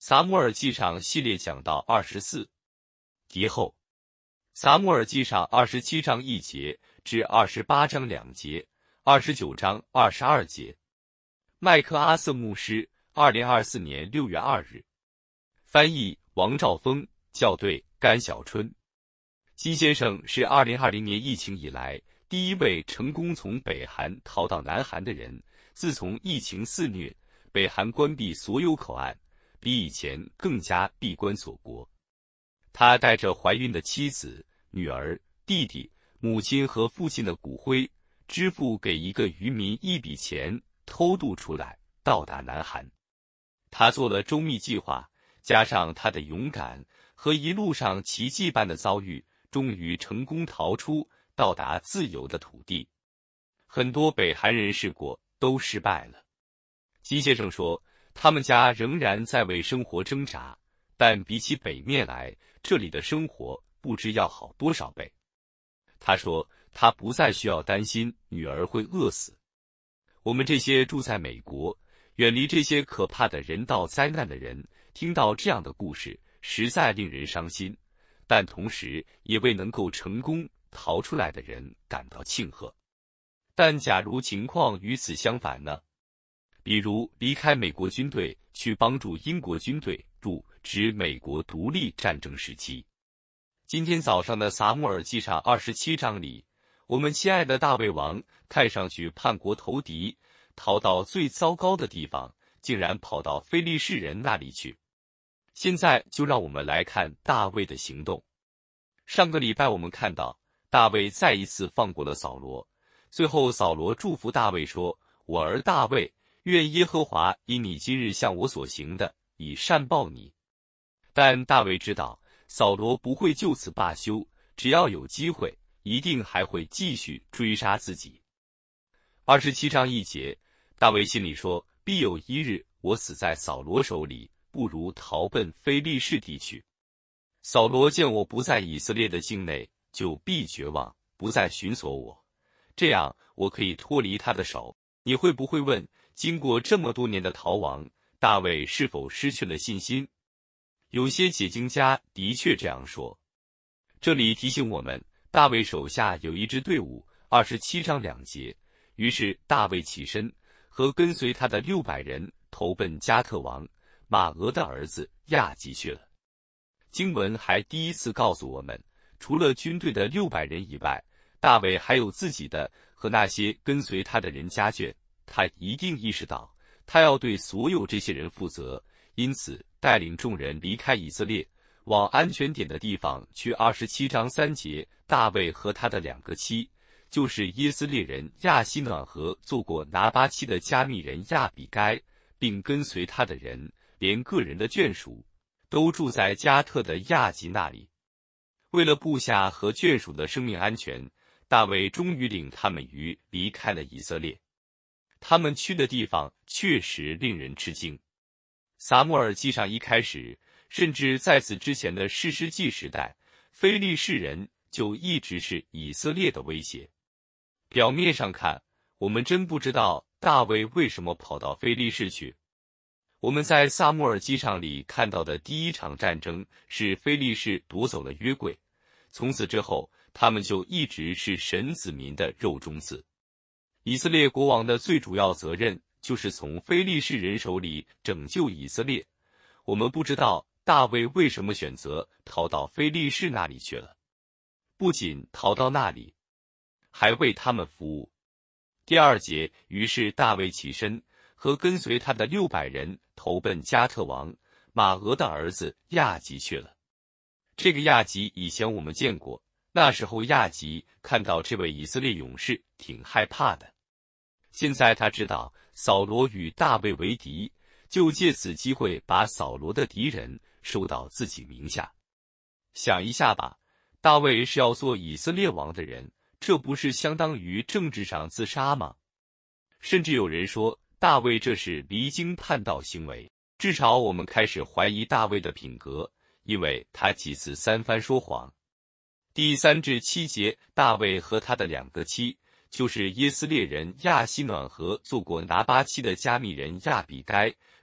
撒母耳记上系列讲到24，敌后。撒母耳记上27章1节至28章2节，29章22节。麦克阿瑟牧师，2024年6月2日。翻译：王兆峰，校对：甘小春。金先生是2020年疫情以来第一位成功从北韩逃到南韩的人。自从疫情肆虐，北韩关闭所有口岸，比以前更加闭关锁国。他带着怀孕的妻子、女儿、弟弟、母亲和父亲的骨灰，支付给一个渔民一笔钱，偷渡出来，到达南韩。他做了周密计划，加上他的勇敢和一路上奇迹般的遭遇，终于成功逃出，到达自由的土地。很多北韩人试过，都失败了。金先生说，他们家仍然在为生活挣扎，但比起北面来，这里的生活不知要好多少倍。他说，他不再需要担心女儿会饿死。我们这些住在美国，远离这些可怕的人道灾难的人，听到这样的故事，实在令人伤心，但同时也为能够成功逃出来的人感到庆贺。但假如情况与此相反呢？比如离开美国军队去帮助英国军队入指美国独立战争时期。今天早上的撒母耳记上27章里，我们亲爱的大卫王看上去叛国投敌，逃到最糟糕的地方，竟然跑到非利士人那里去。现在就让我们来看大卫的行动。上个礼拜我们看到大卫再一次放过了扫罗，最后扫罗祝福大卫说，我儿大卫，愿耶和华因你今日向我所行的，以善报你。但大卫知道扫罗不会就此罢休，只要有机会，一定还会继续追杀自己。27章1节，大卫心里说，必有一日我死在扫罗手里，不如逃奔非利士地去。扫罗见我不在以色列的境内，就必绝望，不再寻索我，这样我可以脱离他的手。你会不会问，经过这么多年的逃亡，大卫是否失去了信心？有些解经家的确这样说。这里提醒我们，大卫手下有一支队伍，27章2节。于是大卫起身，和跟随他的600人投奔加特王马俄的儿子亚吉去了。经文还第一次告诉我们，除了军队的600人以外，大卫还有自己的和那些跟随他的人家眷。他一定意识到，他要对所有这些人负责，因此带领众人离开以色列，往安全点的地方去。27章3节，大卫和他的2个妻，就是耶斯列人亚希暖和做过拿巴妻的加密人亚比该，并跟随他的人，连个人的眷属，都住在加特的亚吉那里。为了部下和眷属的生命安全，大卫终于领他们离开了以色列。他们去的地方确实令人吃惊。撒母耳记上一开始，甚至在此之前的士师记时代，非利士人就一直是以色列的威胁。表面上看，我们真不知道大卫为什么跑到非利士去。我们在撒母耳记上里看到的第一场战争是非利士夺走了约柜，从此之后，他们就一直是神子民的肉中刺。以色列国王的最主要责任就是从非利士人手里拯救以色列。我们不知道大卫为什么选择逃到非利士那里去了，不仅逃到那里，还为他们服务。第2节，于是大卫起身，和跟随他的600人投奔加特王马俄的儿子亚吉去了。这个亚吉以前我们见过，那时候亚吉看到这位以色列勇士挺害怕的。现在他知道扫罗与大卫为敌，就借此机会把扫罗的敌人收到自己名下。想一下吧，大卫是要做以色列王的人，这不是相当于政治上自杀吗？甚至有人说大卫这是离经叛道行为，至少我们开始怀疑大卫的品格，因为他几次3番说谎。第3至7节，大卫和他的2个妻，就是耶斯列人亚希暖和做过拿巴妻的加密人亚比该，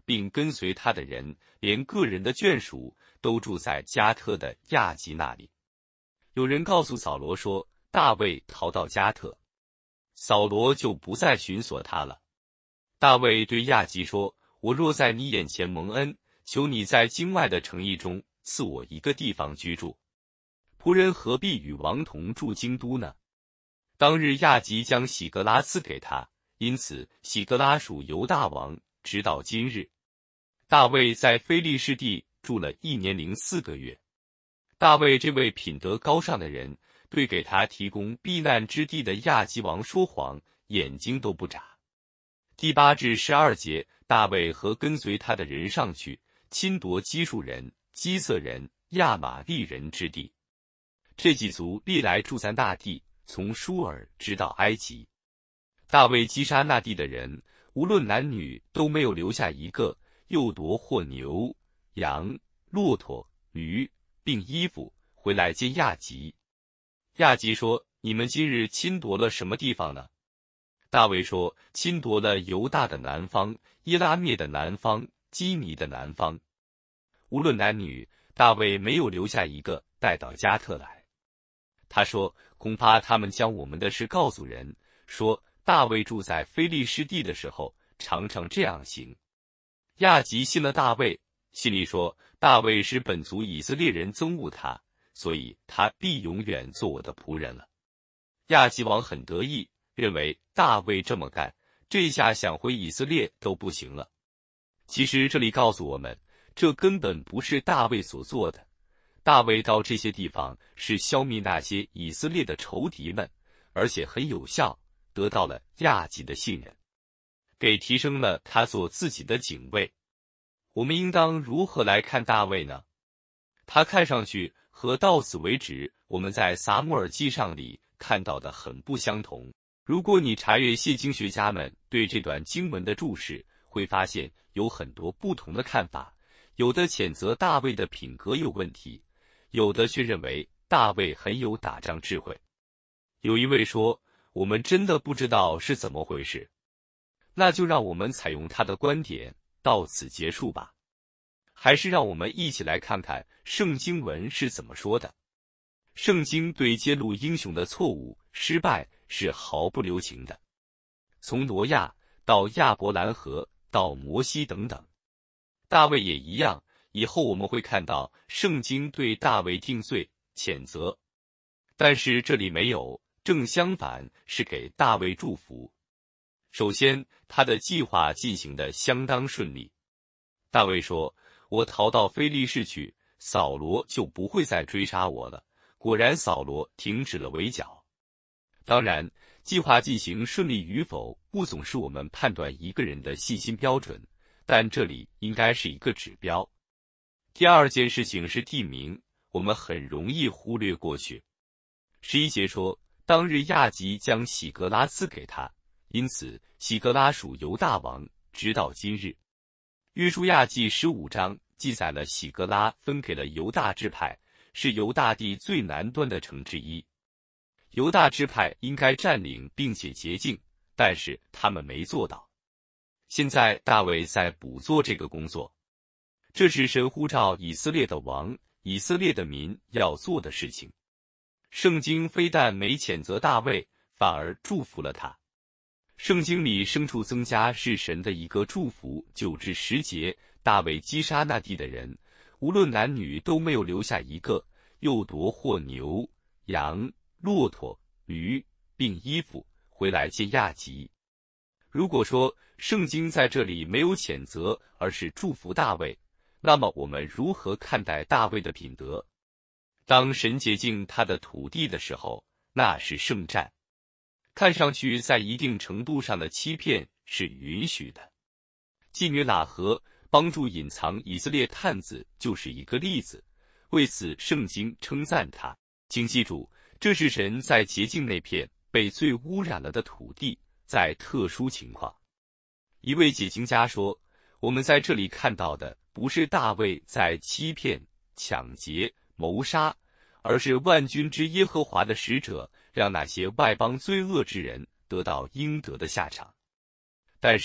并跟随他的人，连个人的眷属都住在加特的亚吉那里。有人告诉扫罗说，大卫逃到加特，扫罗就不再寻索他了。大卫对亚吉说，我若在你眼前蒙恩，求你在京外的城邑中赐我一个地方居住。仆人何必与王同住京都呢？当日亚吉将喜格拉赐给他，因此喜格拉属犹大王，直到今日。大卫在非利士地住了1年零4个月。大卫这位品德高尚的人，对给他提供避难之地的亚吉王说谎，眼睛都不眨。第8至12节，大卫和跟随他的人上去，侵夺基述人、基色人、亚玛利人之地。这几族历来住在那地，从舒尔直到埃及。大卫击杀那地的人，无论男女，都没有留下一个，又夺获牛、羊、骆驼、驴，并衣服，回来见亚吉。亚吉说，你们今日侵夺了什么地方呢？大卫说，侵夺了犹大的南方、耶拉灭的南方、基尼的南方。无论男女，大卫没有留下一个带到加特来。他说，恐怕他们将我们的事告诉人，说大卫住在非利士地的时候，常常这样行。亚吉信了大卫，心里说，大卫使本族以色列人憎恶他，所以他必永远做我的仆人了。亚吉王很得意，认为大卫这么干，这下想回以色列都不行了。其实这里告诉我们，这根本不是大卫所做的。大卫到这些地方是消灭那些以色列的仇敌们，而且很有效，得到了亚吉的信任，给提升了他做自己的警卫。我们应当如何来看大卫呢？他看上去和到此为止我们在撒母耳记上里看到的很不相同。如果你查阅谢经学家们对这段经文的注释，会发现有很多不同的看法，有的谴责大卫的品格有问题，有的却认为大卫很有打仗智慧。有一位说，我们真的不知道是怎么回事。那就让我们采用他的观点，到此结束吧。还是让我们一起来看看圣经文是怎么说的。圣经对揭露英雄的错误、失败是毫不留情的，从挪亚到亚伯兰河到摩西等等，大卫也一样。以后我们会看到圣经对大卫定罪、谴责，但是这里没有，正相反，是给大卫祝福。首先，他的计划进行得相当顺利。大卫说，我逃到非利士去，扫罗就不会再追杀我了。果然扫罗停止了围剿。当然，计划进行顺利与否，不总是我们判断一个人的信心标准，但这里应该是一个指标。第二件事情是地名，我们很容易忽略过去。11节说，当日亚吉将喜格拉赐给他，因此喜格拉属犹大王，直到今日。约书亚记15章记载了喜格拉分给了犹大支派，是犹大地最南端的城之一。犹大支派应该占领并且洁净，但是他们没做到。现在大卫在补做这个工作，这是神呼召以色列的王、以色列的民要做的事情。圣经非但没谴责大卫，反而祝福了他。圣经里牲畜增加是神的一个祝福。9至10节，大卫击杀那地的人，无论男女都没有留下一个，又夺获牛、羊、骆驼、驴，并衣服，回来见亚吉。如果说圣经在这里没有谴责，而是祝福大卫，那么我们如何看待大卫的品德？当神洁净他的土地的时候，那是圣战。看上去在一定程度上的欺骗是允许的。妓女喇合帮助隐藏以色列探子就是一个例子，为此圣经称赞他。请记住，这是神在洁净那片被罪污染了的土地，在特殊情况。一位解经家说，我们在这里看到的不是大卫在欺骗、抢劫、谋杀，而是万军之耶和华的使者让那些外邦罪恶之人得到应得的下场。但是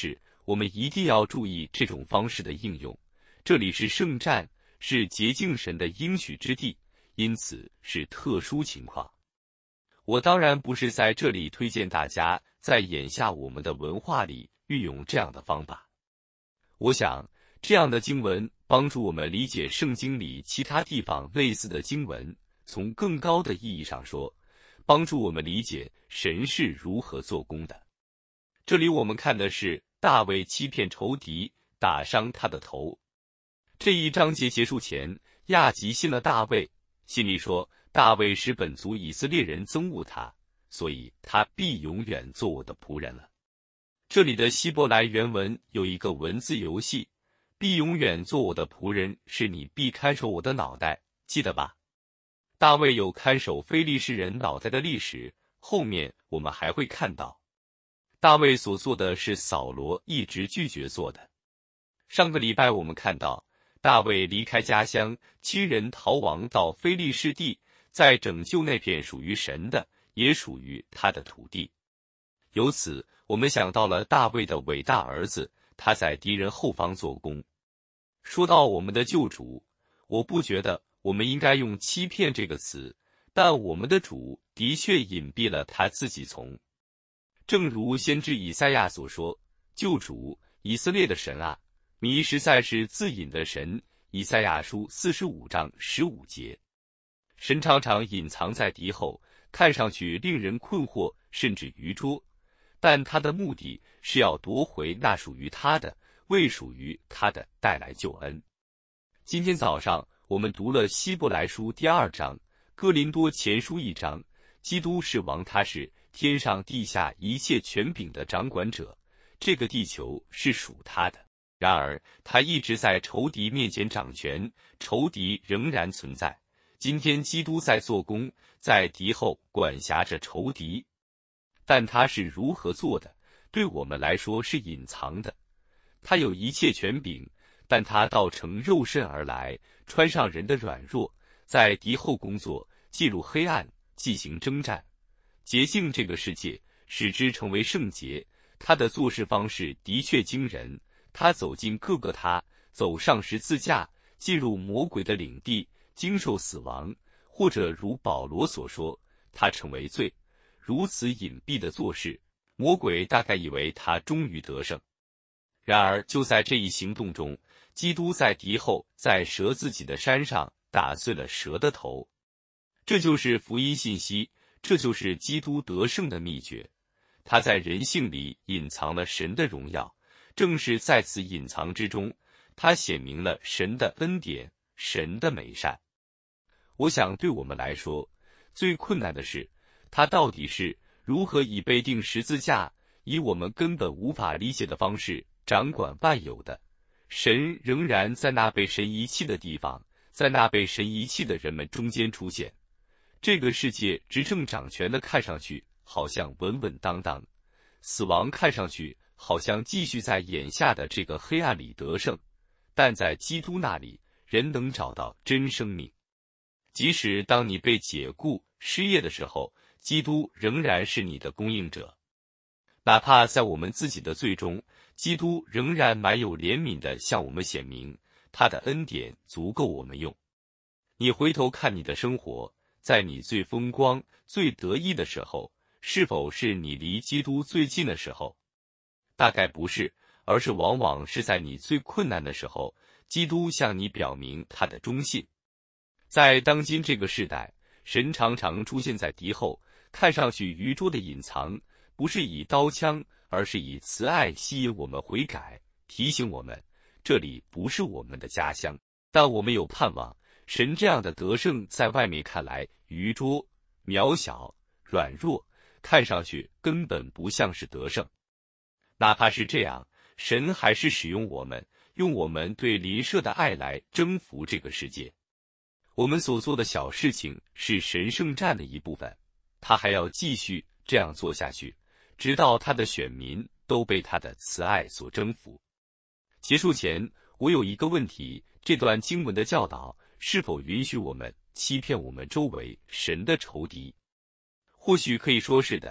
我们一定要注意这种方式的应用。这里是圣战，是洁净神的应许之地，因此是特殊情况。我当然不是在这里推荐大家在眼下我们的文化里运用这样的方法。我想，这样的经文帮助我们理解圣经里其他地方类似的经文，从更高的意义上说，帮助我们理解神是如何做工的。这里我们看的是大卫欺骗仇敌，打伤他的头。这一章节结束前，亚吉信了大卫，信里说大卫使本族以色列人憎恶他，所以他必永远做我的仆人了。这里的希伯来原文有一个文字游戏，必永远做我的仆人，是你必看守我的脑袋，记得吧？大卫有看守非利士人脑袋的历史，后面我们还会看到。大卫所做的是扫罗一直拒绝做的。上个礼拜我们看到，大卫离开家乡，亲人逃亡到非利士地，在拯救那片属于神的，也属于他的土地。由此，我们想到了大卫的伟大儿子，他在敌人后方做工。说到我们的救主，我不觉得我们应该用欺骗这个词，但我们的主的确隐蔽了他自己从。正如先知以赛亚所说，救主，以色列的神啊，你实在是自隐的神。以赛亚书45章15节。神常常隐藏在敌后，看上去令人困惑甚至愚拙，但他的目的是要夺回那属于他的，为属于他的带来救恩。今天早上我们读了希伯来书第2章，哥林多前书1章，基督是王，他是天上地下一切权柄的掌管者，这个地球是属他的。然而他一直在仇敌面前掌权，仇敌仍然存在。今天基督在做工，在敌后管辖着仇敌，但他是如何做的，对我们来说是隐藏的。他有一切权柄，但他道成肉身而来，穿上人的软弱，在敌后工作，记录黑暗，进行征战，洁净这个世界，使之成为圣洁。他的做事方式的确惊人，他走进各个他，走上十字架，进入魔鬼的领地，经受死亡，或者如保罗所说，他成为罪。如此隐蔽的做事，魔鬼大概以为他终于得胜。然而就在这一行动中，基督在敌后，在蛇自己的山上打碎了蛇的头。这就是福音信息，这就是基督得胜的秘诀。他在人性里隐藏了神的荣耀，正是在此隐藏之中，他显明了神的恩典，神的美善。我想对我们来说，最困难的是，他到底是如何以被钉十字架，以我们根本无法理解的方式掌管万有的。神仍然在那被神遗弃的地方，在那被神遗弃的人们中间出现。这个世界执政掌权的看上去好像稳稳当当，死亡看上去好像继续在眼下的这个黑暗里得胜，但在基督那里，人能找到真生命。即使当你被解雇、失业的时候，基督仍然是你的供应者。哪怕在我们自己的罪中，基督仍然满有怜悯地向我们显明，他的恩典足够我们用。你回头看你的生活，在你最风光、最得意的时候，是否是你离基督最近的时候？大概不是，而是往往是在你最困难的时候，基督向你表明他的忠信。在当今这个时代，神常常出现在敌后，看上去愚拙的隐藏，不是以刀枪，而是以慈爱吸引我们悔改，提醒我们，这里不是我们的家乡，但我们有盼望。神这样的得胜，在外面看来愚拙、渺小、软弱，看上去根本不像是得胜。哪怕是这样，神还是使用我们，用我们对邻舍的爱来征服这个世界。我们所做的小事情是神圣战的一部分，他还要继续这样做下去，直到他的选民都被他的慈爱所征服。结束前，我有一个问题，这段经文的教导是否允许我们欺骗我们周围神的仇敌？或许可以说是的，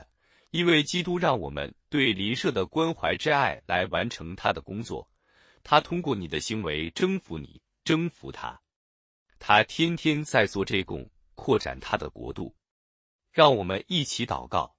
因为基督让我们对邻舍的关怀之爱来完成他的工作，他通过你的行为征服你，征服他。他天天在做这工，扩展他的国度。让我们一起祷告。